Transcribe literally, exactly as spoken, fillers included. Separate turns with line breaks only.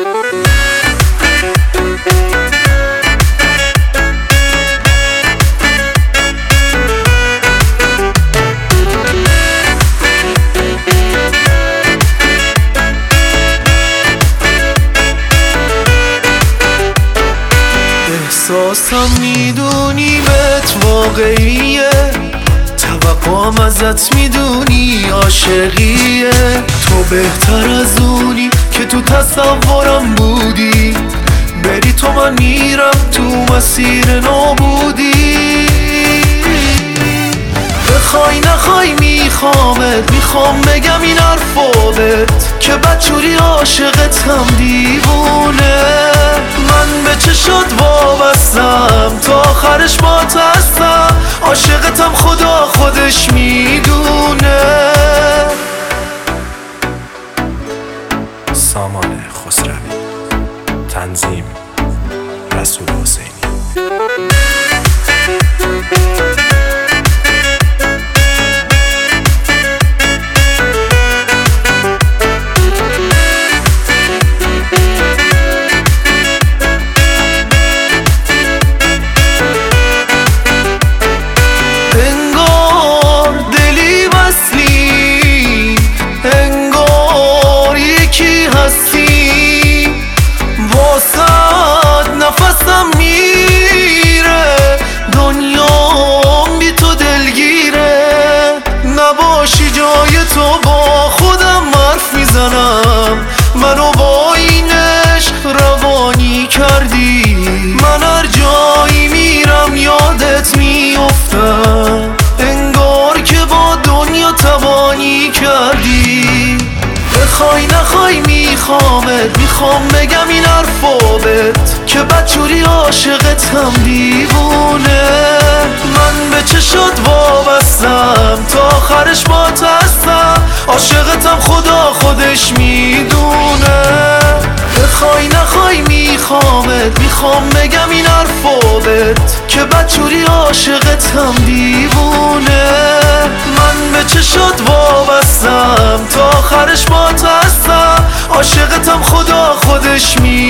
احساسم میدونیمت واقعیه، توقعم ازت میدونی عاشقیه. تو بهتر از اونی که تو تصورم بودی، بری تو من میرم تو مسیر نابودی. بخوای نخوای میخوامت، میخوام بگم این حرفا بهت که بدجوری عاشقتم دیوونه. من به چشات وابستم تا آخرش باهات هستم، عاشقتم خدا خودش میدونه.
سامان خسروی، تنظیم رسول حسینی.
نفسم میره، دنیام بی تو دلگیره. نباشی جای تو با خودم حرف میزنم، منو با این عشق روانی کردی. من هر جایی میرم یادت میافتم، انگار که با دنیا تبانی کردی. بخوای نخوای میخوامت، میخوام بگم این حرفا بهت که بدجوری عاشقتم دیوونه. من به چشات وابستم تا آخرش باهات هستم، عاشقتم خدا خودش میدونه. بخوای نخوای میخوامت، میخوام بگم این حرفا بهت که بدجوری عاشقتم دیوونه. من به چشات وابستم تا آخرش باهات هستم، عاشقتم خدا خودش میدونه.